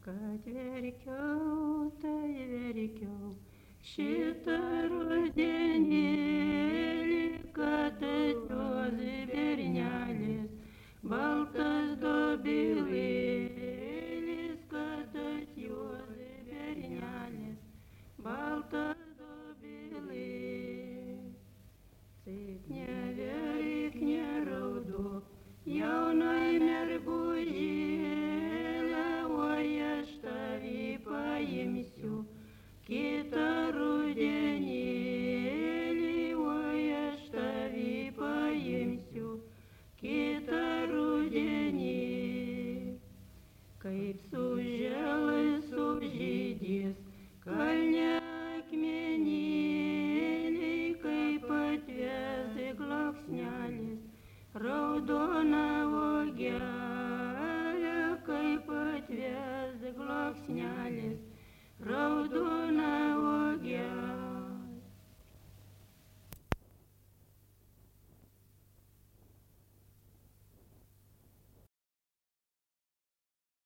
Kad verkiau, tai verkiau šitą rudenėlį, kad atjuos bernelis, baltas dobilėlis, kad atjuos bernelis, baltas dobilėlis. Taip neverk, neraudok, jaunai mergužėle, oi aš tavį paimsiu kitą rudenėlį, oi aš tavį paimsiu kitą rudenėlį. Kaip sužėlai sužydės kalne akmenėliai, kaip atves gloksnelis raudona uogelė, kaip atves gloksnelis